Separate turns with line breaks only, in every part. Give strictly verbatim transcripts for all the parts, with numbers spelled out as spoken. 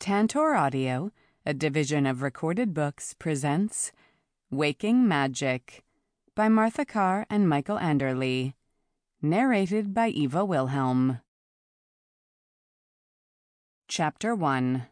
Tantor Audio, a division of Recorded Books, presents Waking Magic by Martha Carr and Michael Anderle. Narrated by Eva Wilhelm. Chapter one.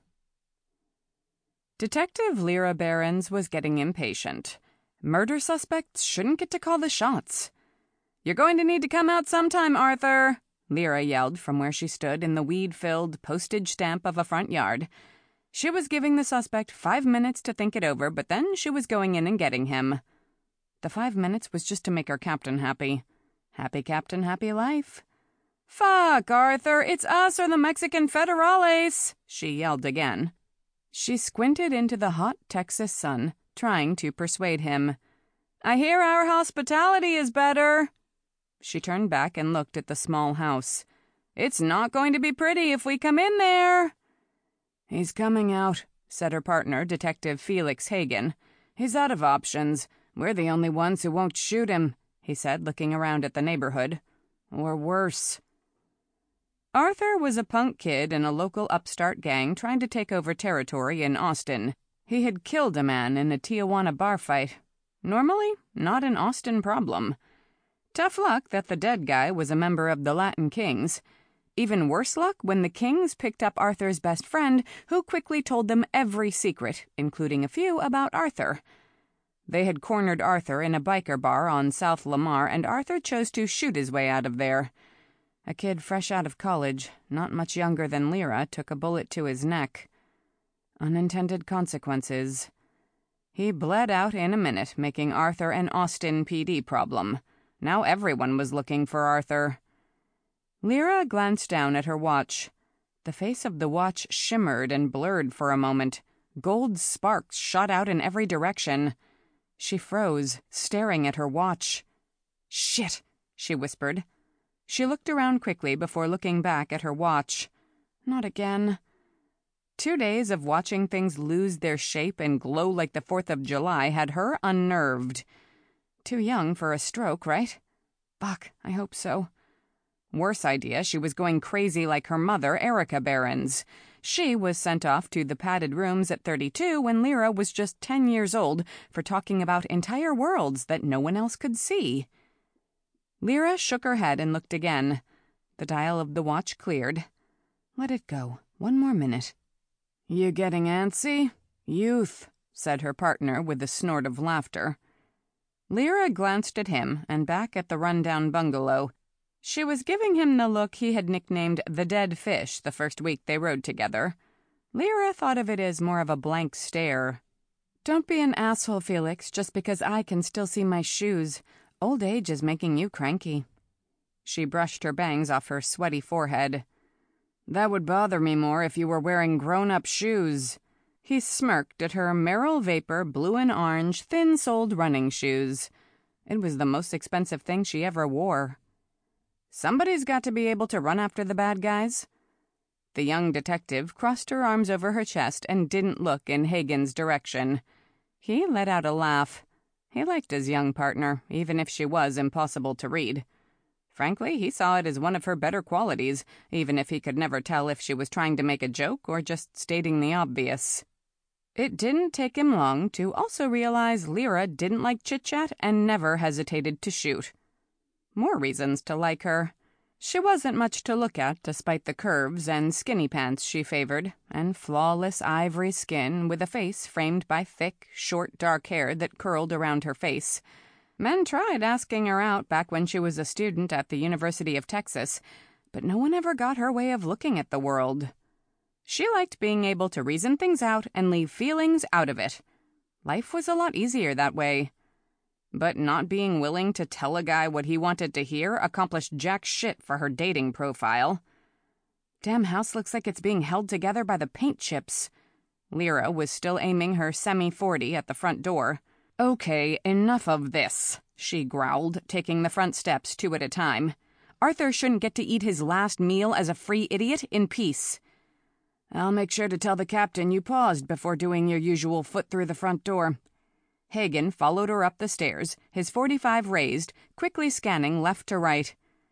Detective Lyra Behrens was getting impatient. Murder suspects shouldn't get to call the shots. "You're going to need to come out sometime, Arthur," Lyra yelled from where she stood in the weed-filled postage stamp of a front yard. She was giving the suspect five minutes to think it over, but then she was going in and getting him. The five minutes was just to make her captain happy. Happy captain, happy life. "Fuck, Arthur, it's us or the Mexican federales," she yelled again. She squinted into the hot Texas sun, trying to persuade him. "I hear our hospitality is better." She turned back and looked at the small house. "It's not going to be pretty if we come in there." "He's coming out," said her partner, Detective Felix Hagen. "He's out of options. We're the only ones who won't shoot him," he said, looking around at the neighborhood. "Or worse." Arthur was a punk kid in a local upstart gang trying to take over territory in Austin. He had killed a man in a Tijuana bar fight. Normally, not an Austin problem. Tough luck that the dead guy was a member of the Latin Kings. Even worse luck when the Kings picked up Arthur's best friend, who quickly told them every secret, including a few about Arthur. They had cornered Arthur in a biker bar on South Lamar, and Arthur chose to shoot his way out of there. A kid fresh out of college, not much younger than Lyra, took a bullet to his neck. Unintended consequences. He bled out in a minute, making Arthur an Austin P D problem. Now everyone was looking for Arthur. Lyra glanced down at her watch. The face of the watch shimmered and blurred for a moment. Gold sparks shot out in every direction. She froze, staring at her watch. "Shit," she whispered. She looked around quickly before looking back at her watch. Not again. Two days of watching things lose their shape and glow like the fourth of July had her unnerved. Too young for a stroke, right? Fuck, I hope so. Worse idea, she was going crazy like her mother, Erica Behrens. She was sent off to the padded rooms at thirty-two when Lyra was just ten years old for talking about entire worlds that no one else could see. Lyra shook her head and looked again. The dial of the watch cleared. Let it go. One more minute. "You getting antsy?" "Youth," said her partner with a snort of laughter. Lyra glanced at him and back at the rundown bungalow. She was giving him the look he had nicknamed the dead fish the first week they rode together. Lyra thought of it as more of a blank stare. "Don't be an asshole, Felix, just because I can still see my shoes. Old age is making you cranky." She brushed her bangs off her sweaty forehead. "That would bother me more if you were wearing grown-up shoes." He smirked at her Merrill Vapor blue and orange thin-soled running shoes. It was the most expensive thing she ever wore. "Somebody's got to be able to run after the bad guys." The young detective crossed her arms over her chest and didn't look in Hagen's direction. He let out a laugh. He liked his young partner, even if she was impossible to read. Frankly, he saw it as one of her better qualities, even if he could never tell if she was trying to make a joke or just stating the obvious. It didn't take him long to also realize Lyra didn't like chit-chat and never hesitated to shoot. More reasons to like her. She wasn't much to look at, despite the curves and skinny pants she favored, and flawless ivory skin with a face framed by thick, short, dark hair that curled around her face. Men tried asking her out back when she was a student at the University of Texas, but no one ever got her way of looking at the world. She liked being able to reason things out and leave feelings out of it. Life was a lot easier that way. But not being willing to tell a guy what he wanted to hear accomplished jack shit for her dating profile. Damn house looks like it's being held together by the paint chips. Lyra was still aiming her semi forty at the front door. "Okay, enough of this," she growled, taking the front steps two at a time. "Arthur shouldn't get to eat his last meal as a free idiot in peace." "I'll make sure to tell the captain you paused before doing your usual foot through the front door." Hagen followed her up the stairs, his forty-five raised, quickly scanning left to right.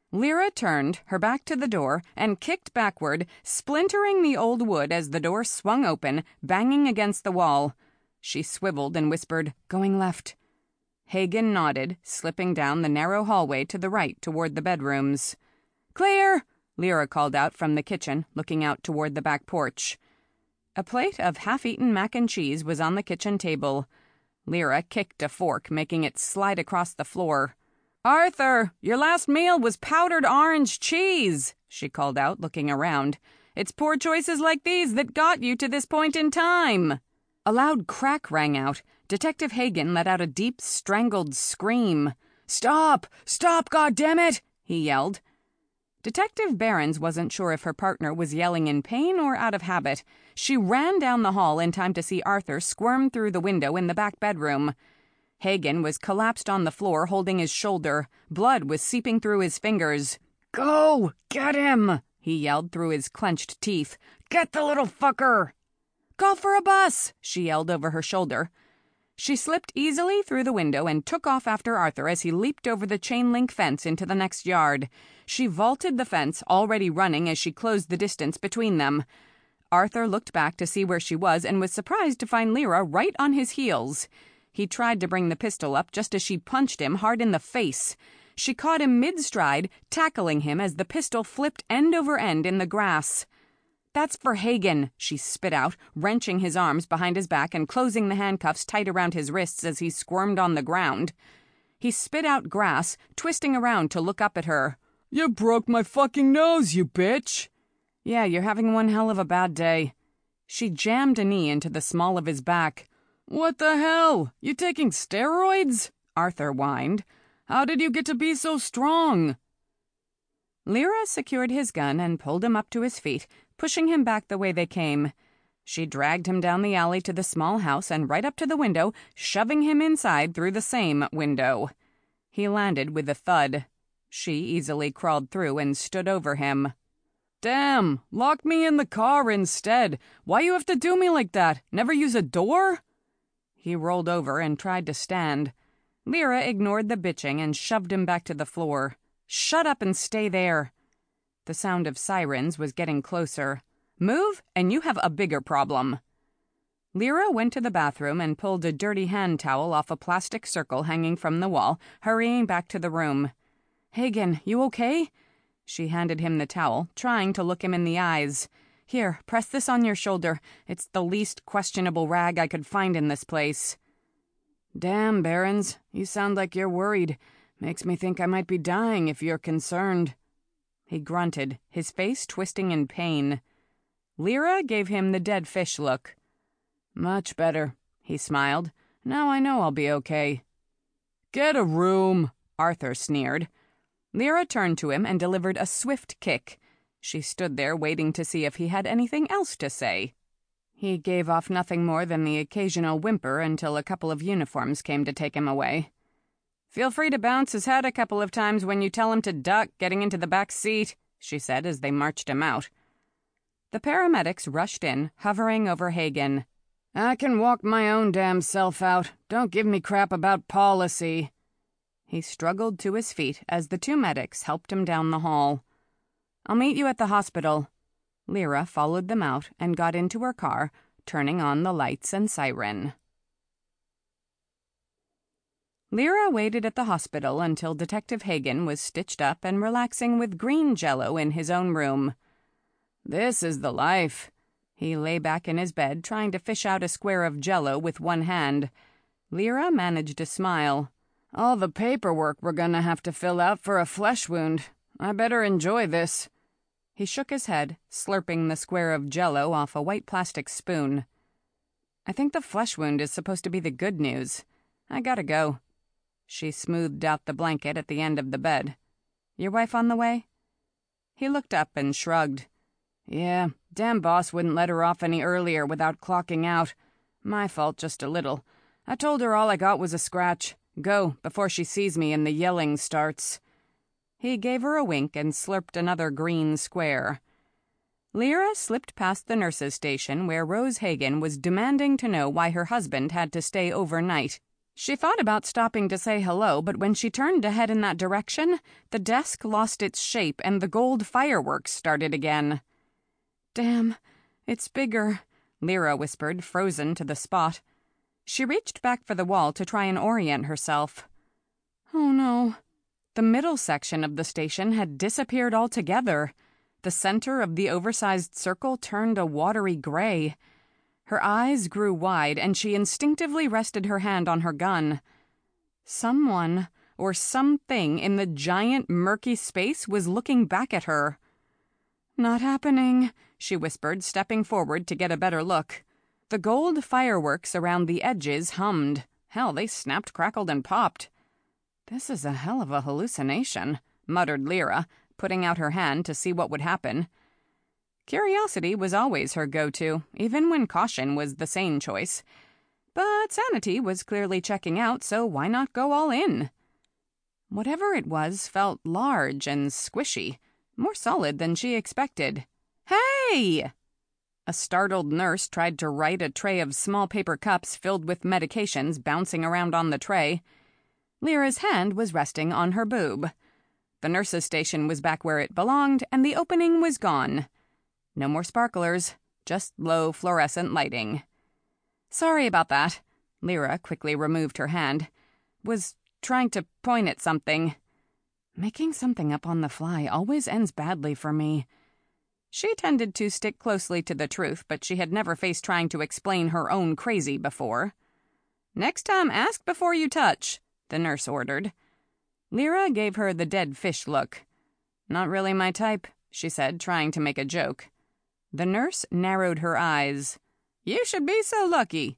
Lyra turned, her back to the door, and kicked backward, splintering the old wood as the door swung open, banging against the wall. She swiveled and whispered, "Going left." Hagen nodded, slipping down the narrow hallway to the right toward the bedrooms. "Clear!" Lyra called out from the kitchen, looking out toward the back porch. A plate of half-eaten mac and cheese was on the kitchen table. Lyra kicked a fork, making it slide across the floor. "Arthur, your last meal was powdered orange cheese," she called out, looking around. "It's poor choices like these that got you to this point in time." A loud crack rang out. Detective Hagen let out a deep, strangled scream. "Stop! Stop, goddammit!" he yelled. Detective Behrens wasn't sure if her partner was yelling in pain or out of habit. She ran down the hall in time to see Arthur squirm through the window in the back bedroom. Hagen was collapsed on the floor, holding his shoulder. Blood was seeping through his fingers. "Go! Get him!" he yelled through his clenched teeth. "Get the little fucker!" "Call for a bus!" she yelled over her shoulder. She slipped easily through the window and took off after Arthur as he leaped over the chain-link fence into the next yard. She vaulted the fence, already running as she closed the distance between them. Arthur looked back to see where she was and was surprised to find Lyra right on his heels. He tried to bring the pistol up just as she punched him hard in the face. She caught him mid-stride, tackling him as the pistol flipped end over end in the grass. "That's for Hagen," she spit out, wrenching his arms behind his back and closing the handcuffs tight around his wrists as he squirmed on the ground. He spit out grass, twisting around to look up at her. "You broke my fucking nose, you bitch!" "Yeah, you're having one hell of a bad day." She jammed a knee into the small of his back. "What the hell? You taking steroids?" Arthur whined. "How did you get to be so strong?" Lyra secured his gun and pulled him up to his feet, pushing him back the way they came. She dragged him down the alley to the small house and right up to the window, shoving him inside through the same window. He landed with a thud. She easily crawled through and stood over him. "Damn, lock me in the car instead. Why you have to do me like that? Never use a door?" He rolled over and tried to stand. Lyra ignored the bitching and shoved him back to the floor. "Shut up and stay there." The sound of sirens was getting closer. "Move, and you have a bigger problem." Lyra went to the bathroom and pulled a dirty hand towel off a plastic circle hanging from the wall, hurrying back to the room. "Hagen, you okay?" She handed him the towel, trying to look him in the eyes. "Here, press this on your shoulder. It's the least questionable rag I could find in this place." "Damn, Behrens, you sound like you're worried. Makes me think I might be dying if you're concerned." He grunted, his face twisting in pain. Lyra gave him the dead fish look. "Much better," he smiled. "Now I know I'll be okay." "Get a room," Arthur sneered. Lyra turned to him and delivered a swift kick. She stood there waiting to see if he had anything else to say. He gave off nothing more than the occasional whimper until a couple of uniforms came to take him away. "Feel free to bounce his head a couple of times when you tell him to duck getting into the back seat," she said as they marched him out. The paramedics rushed in, hovering over Hagen. "I can walk my own damn self out. Don't give me crap about policy." He struggled to his feet as the two medics helped him down the hall. "I'll meet you at the hospital." Lyra followed them out and got into her car, turning on the lights and siren. Lyra waited at the hospital until Detective Hagen was stitched up and relaxing with green jello in his own room. "This is the life." He lay back in his bed, trying to fish out a square of jello with one hand. Lyra managed a smile. "All the paperwork we're gonna have to fill out for a flesh wound. I better enjoy this." He shook his head, slurping the square of jello off a white plastic spoon. "I think the flesh wound is supposed to be the good news. I gotta go." She smoothed out the blanket at the end of the bed. "Your wife on the way?" He looked up and shrugged. "Yeah, damn boss wouldn't let her off any earlier without clocking out. My fault just a little. I told her all I got was a scratch. Go, before she sees me and the yelling starts." He gave her a wink and slurped another green square. Lyra slipped past the nurse's station where Rose Hagen was demanding to know why her husband had to stay overnight. She thought about stopping to say hello, but when she turned to head in that direction, the desk lost its shape and the gold fireworks started again. "Damn, it's bigger," Lyra whispered, frozen to the spot. She reached back for the wall to try and orient herself. Oh no. The middle section of the station had disappeared altogether. The center of the oversized circle turned a watery gray. Her eyes grew wide, and she instinctively rested her hand on her gun. Someone, or something in the giant, murky space was looking back at her. "Not happening," she whispered, stepping forward to get a better look. The gold fireworks around the edges hummed. Hell, they snapped, crackled, and popped. "This is a hell of a hallucination," muttered Lyra, putting out her hand to see what would happen. Curiosity was always her go-to, even when caution was the sane choice. But sanity was clearly checking out, so why not go all in? Whatever it was felt large and squishy, more solid than she expected. "Hey!" A startled nurse tried to right a tray of small paper cups filled with medications bouncing around on the tray. Lyra's hand was resting on her boob. The nurse's station was back where it belonged, and the opening was gone. No more sparklers, just low fluorescent lighting. "Sorry about that." Lyra quickly removed her hand. "Was trying to point at something." Making something up on the fly always ends badly for me. She tended to stick closely to the truth, but she had never faced trying to explain her own crazy before. "Next time, ask before you touch," the nurse ordered. Lyra gave her the dead fish look. "Not really my type," she said, trying to make a joke. The nurse narrowed her eyes. "You should be so lucky."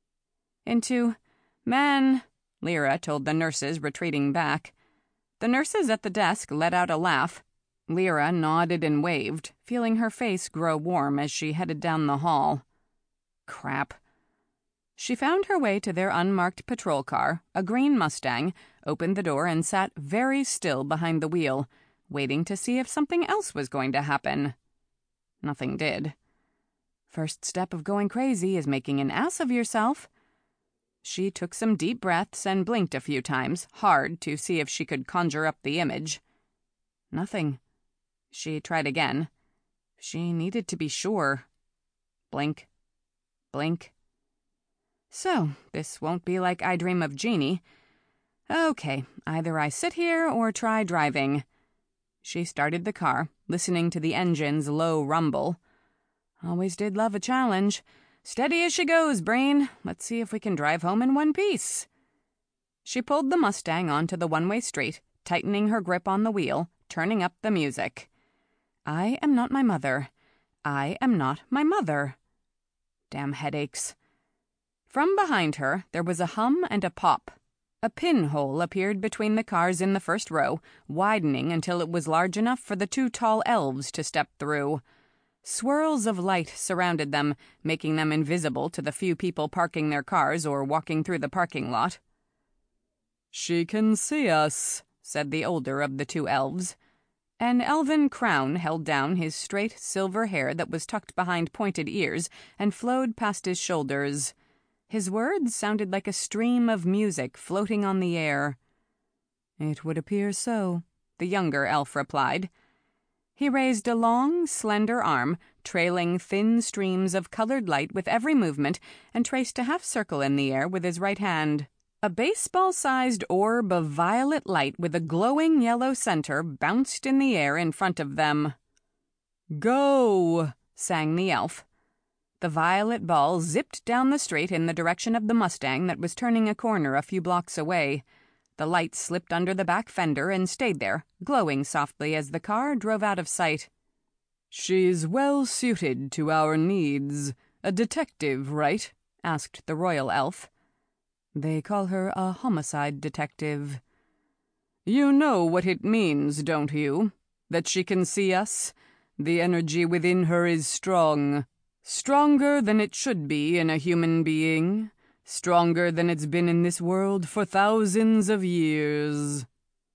Into, "Man," Lyra told the nurses, retreating back. The nurses at the desk let out a laugh. Lyra nodded and waved, feeling her face grow warm as she headed down the hall. Crap. She found her way to their unmarked patrol car, a green Mustang, opened the door and sat very still behind the wheel, waiting to see if something else was going to happen. Nothing did. First step of going crazy is making an ass of yourself. She took some deep breaths and blinked a few times, hard to see if she could conjure up the image. Nothing. She tried again. She needed to be sure. Blink. Blink. So, this won't be like I Dream of Jeannie. Okay, either I sit here or try driving. She started the car, listening to the engine's low rumble. Always did love a challenge. Steady as she goes, brain. Let's see if we can drive home in one piece. She pulled the Mustang onto the one-way street, tightening her grip on the wheel, turning up the music. I am not my mother. I am not my mother. Damn headaches. From behind her, there was a hum and a pop. A pinhole appeared between the cars in the first row, widening until it was large enough for the two tall elves to step through. Swirls of light surrounded them, making them invisible to the few people parking their cars or walking through the parking lot. "She can see us," said the older of the two elves. An elven crown held down his straight silver hair that was tucked behind pointed ears and flowed past his shoulders. His words sounded like a stream of music floating on the air. "It would appear so," the younger elf replied. He raised a long, slender arm, trailing thin streams of colored light with every movement, and traced a half-circle in the air with his right hand. A baseball-sized orb of violet light with a glowing yellow center bounced in the air in front of them. "Go!" sang the elf. The violet ball zipped down the street in the direction of the Mustang that was turning a corner a few blocks away. The light slipped under the back fender and stayed there, glowing softly as the car drove out of sight. "She's well suited to our needs. A detective, right?" asked the royal elf. "They call her a homicide detective." "You know what it means, don't you? That she can see us? The energy within her is strong. Stronger than it should be in a human being. Stronger than it's been in this world for thousands of years.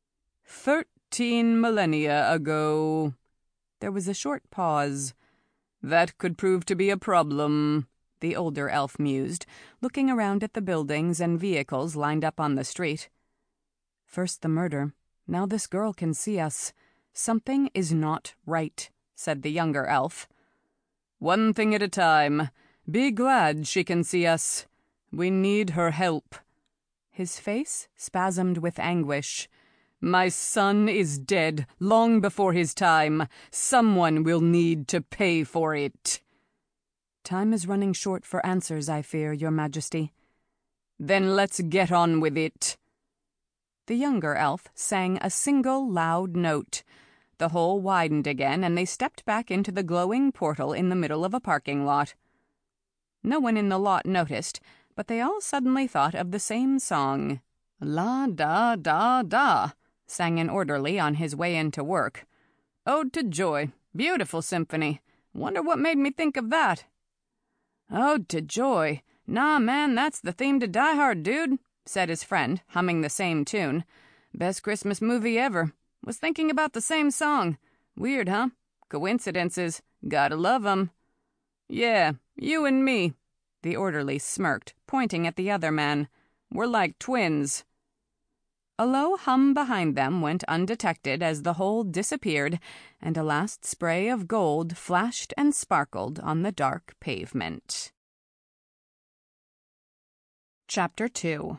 Thirteen millennia ago." There was a short pause. "That could prove to be a problem. the older elf mused, looking around at the buildings and vehicles lined up on the street. First the murder, now this girl can see us. Something is not right, said the younger elf. One thing at a time. Be glad she can see us. We need her help. His face spasmed with anguish. My son is dead long before his time. Someone will need to pay for it. Time is running short for answers, I fear, Your Majesty. Then let's get on with it. The younger elf sang a single loud note. The hole widened again, and they stepped back into the glowing portal in the middle of a parking lot. No one in the lot noticed, but they all suddenly thought of the same song. La da da da, sang an orderly on his way into work. Ode to Joy. Beautiful symphony. Wonder what made me think of that. Ode to Joy. Nah, man, that's the theme to Die Hard, dude, said his friend, humming the same tune. Best Christmas movie ever. Was thinking about the same song. Weird, huh? Coincidences. Gotta love 'em. Yeah, you and me. The orderly smirked, pointing at the other man. We're like twins. A low hum behind them went undetected as the hole disappeared, and a last spray of gold flashed and sparkled on the dark pavement. Chapter two.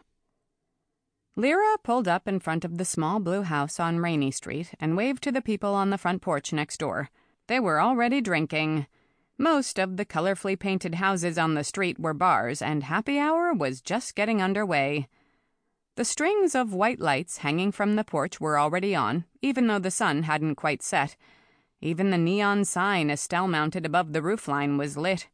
Lyra pulled up in front of the small blue house on Rainy Street and waved to the people on the front porch next door. They were already drinking. Most of the colorfully painted houses on the street were bars, and happy hour was just getting underway. The strings of white lights hanging from the porch were already on, even though the sun hadn't quite set. Even the neon sign Estelle mounted above the roofline was lit.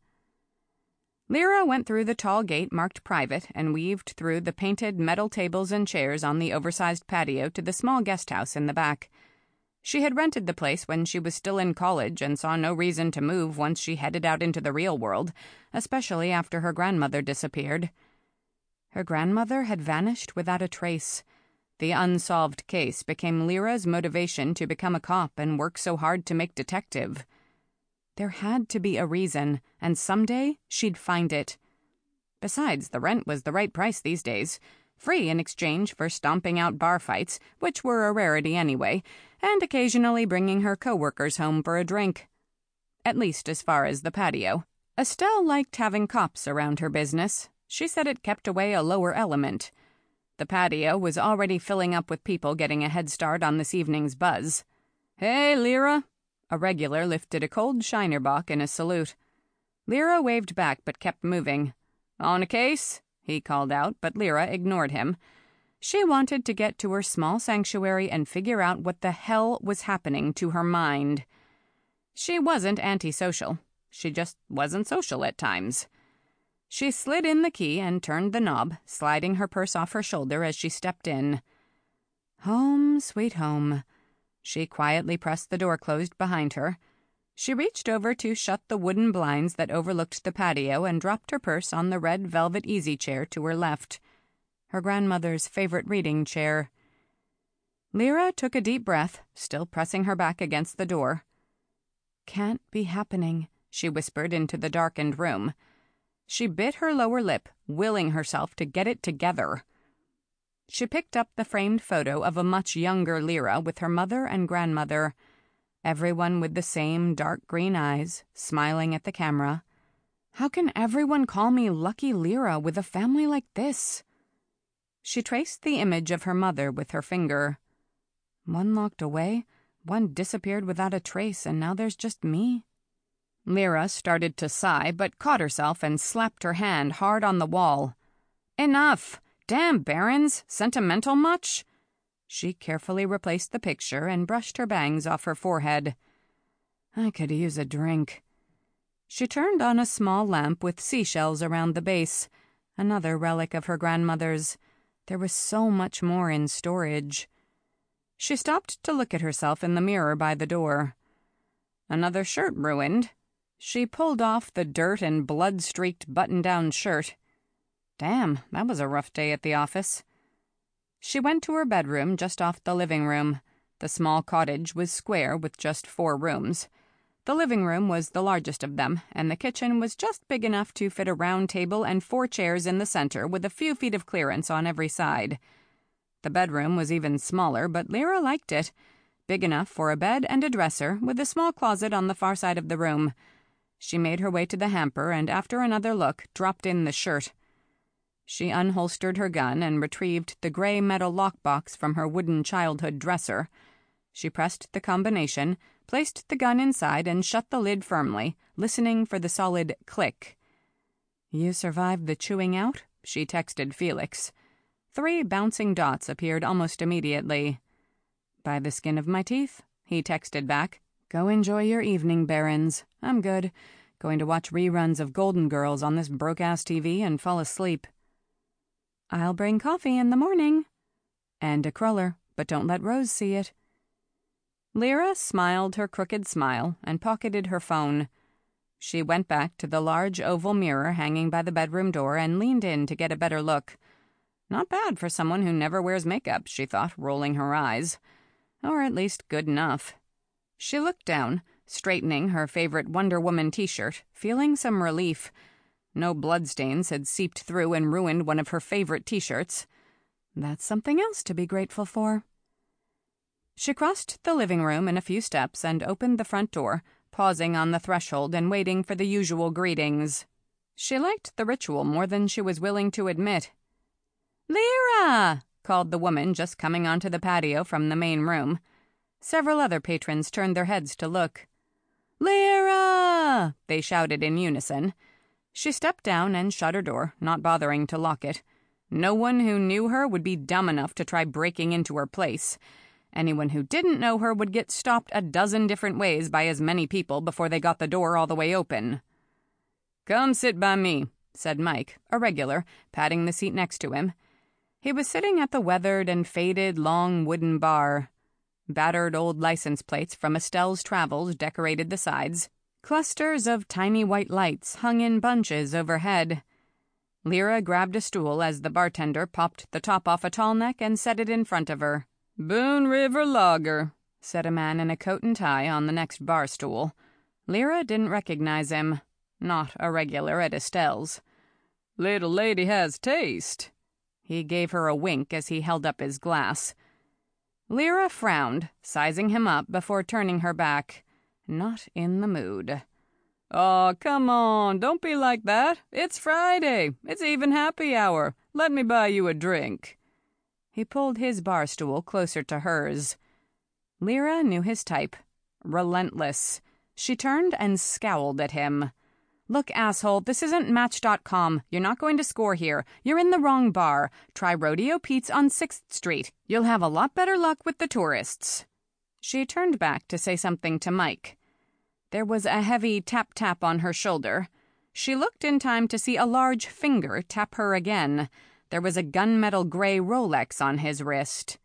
Lyra went through the tall gate marked private and weaved through the painted metal tables and chairs on the oversized patio to the small guest house in the back. She had rented the place when she was still in college and saw no reason to move once she headed out into the real world, especially after her grandmother disappeared. Her grandmother had vanished without a trace. The unsolved case became Lyra's motivation to become a cop and work so hard to make detective. There had to be a reason, and someday she'd find it. Besides, the rent was the right price these days, free in exchange for stomping out bar fights, which were a rarity anyway, and occasionally bringing her co-workers home for a drink. At least as far as the patio. Estelle liked having cops around her business. She said it kept away a lower element. The patio was already filling up with people getting a head start on this evening's buzz. Hey, Lyra! A regular lifted a cold Shinerbach in a salute. Lyra waved back but kept moving. On a case? He called out, but Lyra ignored him. She wanted to get to her small sanctuary and figure out what the hell was happening to her mind. She wasn't antisocial. She just wasn't social at times. She slid in the key and turned the knob, sliding her purse off her shoulder as she stepped in. Home, sweet home. She quietly pressed the door closed behind her. She reached over to shut the wooden blinds that overlooked the patio and dropped her purse on the red velvet easy chair to her left. Her grandmother's favorite reading chair. Lyra took a deep breath, still pressing her back against the door. Can't be happening, she whispered into the darkened room. She bit her lower lip, willing herself to get it together. She picked up the framed photo of a much younger Lyra with her mother and grandmother, everyone with the same dark green eyes, smiling at the camera. How can everyone call me Lucky Lyra with a family like this? She traced the image of her mother with her finger. One locked away, one disappeared without a trace, and now there's just me. Lyra started to sigh, but caught herself and slapped her hand hard on the wall. Enough! Damn, Barons! Sentimental much? She carefully replaced the picture and brushed her bangs off her forehead. I could use a drink. She turned on a small lamp with seashells around the base, another relic of her grandmother's. There was so much more in storage. She stopped to look at herself in the mirror by the door. Another shirt ruined. She pulled off the dirt and blood-streaked button-down shirt. Damn, that was a rough day at the office. She went to her bedroom just off the living room. The small cottage was square with just four rooms. The living room was the largest of them, and the kitchen was just big enough to fit a round table and four chairs in the center with a few feet of clearance on every side. The bedroom was even smaller, but Lyra liked it. Big enough for a bed and a dresser, with a small closet on the far side of the room. She made her way to the hamper and, after another look, dropped in the shirt. She unholstered her gun and retrieved the gray metal lockbox from her wooden childhood dresser. She pressed the combination, placed the gun inside, and shut the lid firmly, listening for the solid click. "You survived the chewing out?" she texted Felix. Three bouncing dots appeared almost immediately. "By the skin of my teeth," he texted back. "Go enjoy your evening, Barons. I'm good. Going to watch reruns of Golden Girls on this broke-ass T V and fall asleep." "I'll bring coffee in the morning." "And a cruller, but don't let Rose see it." Lyra smiled her crooked smile and pocketed her phone. She went back to the large oval mirror hanging by the bedroom door and leaned in to get a better look. Not bad for someone who never wears makeup, she thought, rolling her eyes. Or at least good enough. She looked down, straightening her favorite Wonder Woman t-shirt, feeling some relief. No bloodstains had seeped through and ruined one of her favorite t-shirts. That's something else to be grateful for. She crossed the living room in a few steps and opened the front door, pausing on the threshold and waiting for the usual greetings. She liked the ritual more than she was willing to admit. "Lyra!" called the woman just coming onto the patio from the main room. Several other patrons turned their heads to look. "Lyra!" they shouted in unison. She stepped down and shut her door, not bothering to lock it. No one who knew her would be dumb enough to try breaking into her place. Anyone who didn't know her would get stopped a dozen different ways by as many people before they got the door all the way open. "Come sit by me," said Mike, a regular, patting the seat next to him. He was sitting at the weathered and faded long wooden bar. Battered old license plates from Estelle's Travels decorated the sides. Clusters of tiny white lights hung in bunches overhead. Lyra grabbed a stool as the bartender popped the top off a tall neck and set it in front of her. "Boone River Lager," said a man in a coat and tie on the next bar stool. Lyra didn't recognize him. Not a regular at Estelle's. "Little lady has taste." He gave her a wink as he held up his glass. Lyra frowned, sizing him up before turning her back. Not in the mood. "Aw, come on, don't be like that. It's Friday. It's even happy hour. Let me buy you a drink." He pulled his bar stool closer to hers. Lyra knew his type. Relentless. She turned and scowled at him. "Look, asshole, this isn't Match dot com. You're not going to score here. You're in the wrong bar. Try Rodeo Pete's on sixth street. You'll have a lot better luck with the tourists." She turned back to say something to Mike. There was a heavy tap-tap on her shoulder. She looked in time to see a large finger tap her again. There was a gunmetal gray Rolex on his wrist.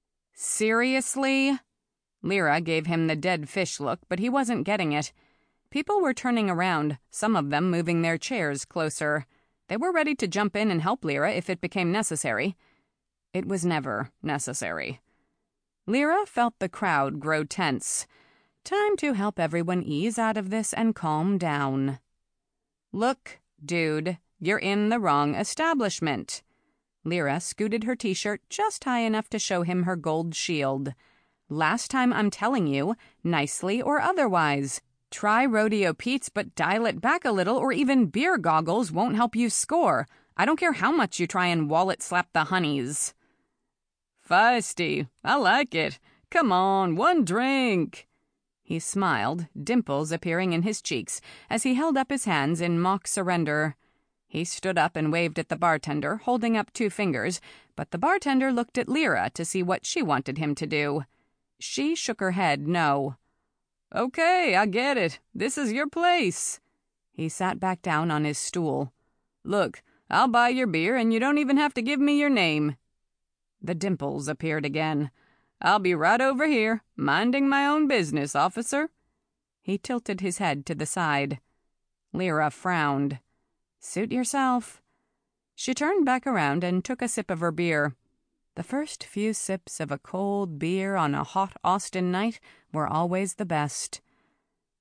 "Seriously?" Lyra gave him the dead fish look, but he wasn't getting it. People were turning around, some of them moving their chairs closer. They were ready to jump in and help Lyra if it became necessary. It was never necessary. Lyra felt the crowd grow tense. Time to help everyone ease out of this and calm down. "Look, dude, you're in the wrong establishment." Lyra scooted her t-shirt just high enough to show him her gold shield. "Last time I'm telling you, nicely or otherwise. Try Rodeo Pete's, but dial it back a little, or even beer goggles won't help you score. I don't care how much you try and wallet slap the honeys." "Feisty. I like it. Come on, one drink." He smiled, dimples appearing in his cheeks, as he held up his hands in mock surrender. He stood up and waved at the bartender, holding up two fingers, but the bartender looked at Lyra to see what she wanted him to do. She shook her head no. "Okay, I get it. This is your place." He sat back down on his stool. "Look, I'll buy your beer and you don't even have to give me your name." The dimples appeared again. "I'll be right over here, minding my own business, officer." He tilted his head to the side. Lyra frowned. "Suit yourself." She turned back around and took a sip of her beer. The first few sips of a cold beer on a hot Austin night were always the best.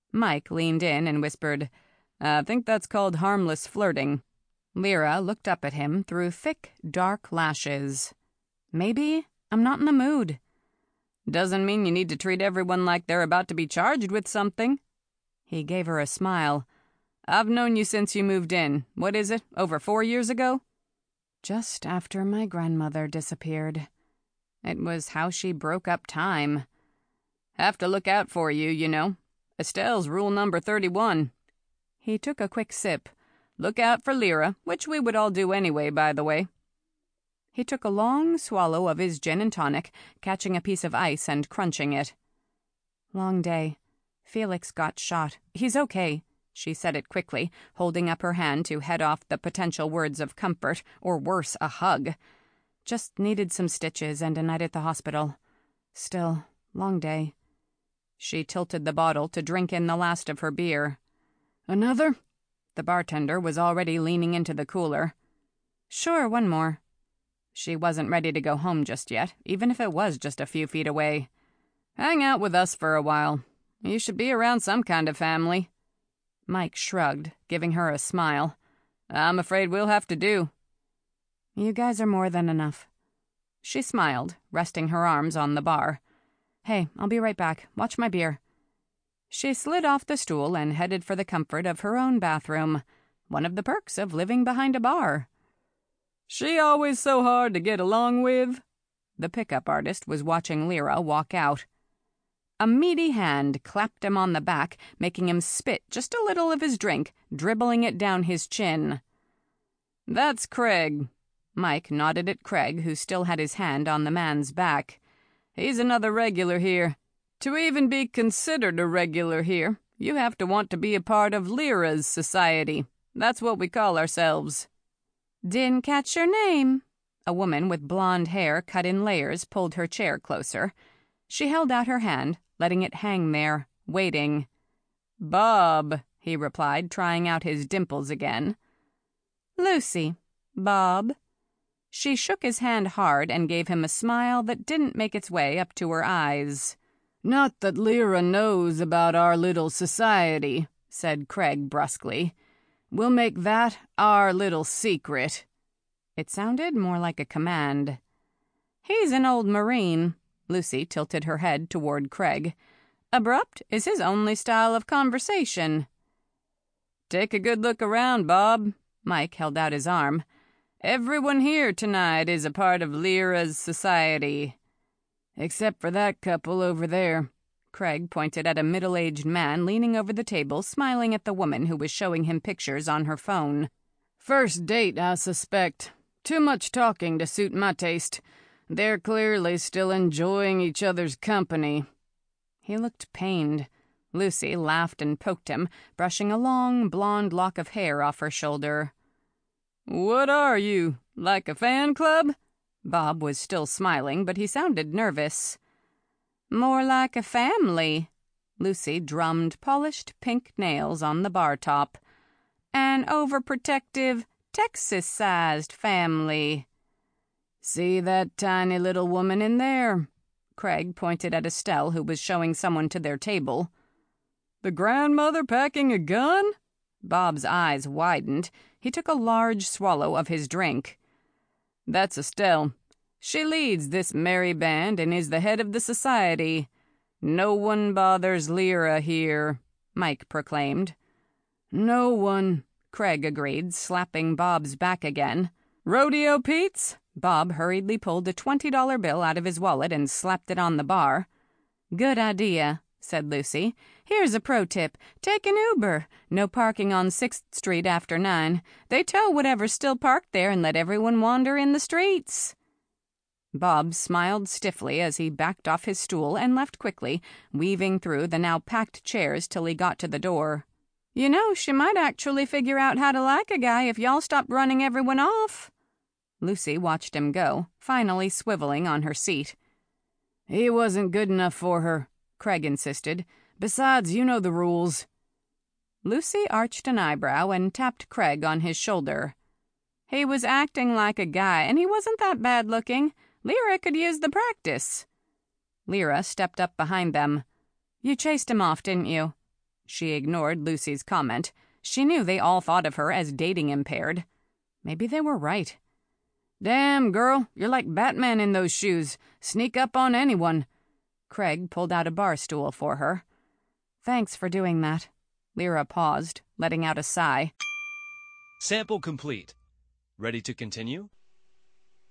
Mike leaned in and whispered, "I think that's called harmless flirting." Lyra looked up at him through thick, dark lashes. "Maybe I'm not in the mood." "Doesn't mean you need to treat everyone like they're about to be charged with something." He gave her a smile. "I've known you since you moved in. What is it, over four years ago?" "Just after my grandmother disappeared. It was how she broke up time." "Have to look out for you, you know. Estelle's rule number thirty-one. He took a quick sip. "Look out for Lyra," which we would all do anyway, by the way. He took a long swallow of his gin and tonic, catching a piece of ice and crunching it. "Long day. Felix got shot. He's okay," she said it quickly, holding up her hand to head off the potential words of comfort, or worse, a hug. "Just needed some stitches and a night at the hospital. Still, long day." She tilted the bottle to drink in the last of her beer. "Another?" The bartender was already leaning into the cooler. "Sure, one more." She wasn't ready to go home just yet, even if it was just a few feet away. "Hang out with us for a while. You should be around some kind of family." Mike shrugged, giving her a smile. "I'm afraid we'll have to do." "You guys are more than enough." She smiled, resting her arms on the bar. "Hey, I'll be right back. Watch my beer." She slid off the stool and headed for the comfort of her own bathroom, one of the perks of living behind a bar. "She always so hard to get along with?" The pickup artist was watching Lyra walk out. A meaty hand clapped him on the back, making him spit just a little of his drink, dribbling it down his chin. "That's Craig." Mike nodded at Craig, who still had his hand on the man's back. "He's another regular here. To even be considered a regular here, you have to want to be a part of Lyra's society. That's what we call ourselves." "Didn't catch your name." A woman with blonde hair cut in layers pulled her chair closer. She held out her hand, letting it hang there, waiting. "Bob," he replied, trying out his dimples again. "Lucy. Bob." She shook his hand hard and gave him a smile that didn't make its way up to her eyes. "Not that Lyra knows about our little society," said Craig brusquely. "We'll make that our little secret." It sounded more like a command. "He's an old Marine." Lucy tilted her head toward Craig. "Abrupt is his only style of conversation." "Take a good look around, Bob." Mike held out his arm. "Everyone here tonight is a part of Lyra's society." "Except for that couple over there." Craig pointed at a middle-aged man leaning over the table, smiling at the woman who was showing him pictures on her phone. "First date, I suspect. Too much talking to suit my taste. They're clearly still enjoying each other's company." He looked pained. Lucy laughed and poked him, brushing a long, blonde lock of hair off her shoulder. "What are you, like a fan club?" Bob was still smiling, but he sounded nervous. "More like a family." Lucy drummed polished pink nails on the bar top. "An overprotective, Texas-sized family." "See that tiny little woman in there?" Craig pointed at Estelle, who was showing someone to their table. "The grandmother packing a gun?" Bob's eyes widened. He took a large swallow of his drink. "That's Estelle. She leads this merry band and is the head of the society. No one bothers Lyra here," Mike proclaimed. "No one," Craig agreed, slapping Bob's back again. "Rodeo Pete's?" Bob hurriedly pulled a twenty dollar bill out of his wallet and slapped it on the bar. "Good idea," said Lucy. "Here's a pro tip. Take an Uber. No parking on sixth Street after nine. They tow whatever's still parked there and let everyone wander in the streets." Bob smiled stiffly as he backed off his stool and left quickly, weaving through the now packed chairs till he got to the door. "You know, she might actually figure out how to like a guy if y'all stopped running everyone off." Lucy watched him go, finally swiveling on her seat. "He wasn't good enough for her," Craig insisted. "Besides, you know the rules." Lucy arched an eyebrow and tapped Craig on his shoulder. "He was acting like a guy, and he wasn't that bad looking. Lyra could use the practice." Lyra stepped up behind them. "You chased him off, didn't you?" She ignored Lucy's comment. She knew they all thought of her as dating impaired. Maybe they were right. Damn, girl, you're like Batman in those shoes. Sneak up on anyone. Craig pulled out a bar stool for her. Thanks for doing that. Lyra paused, letting out a sigh.
Sample complete. Ready to continue?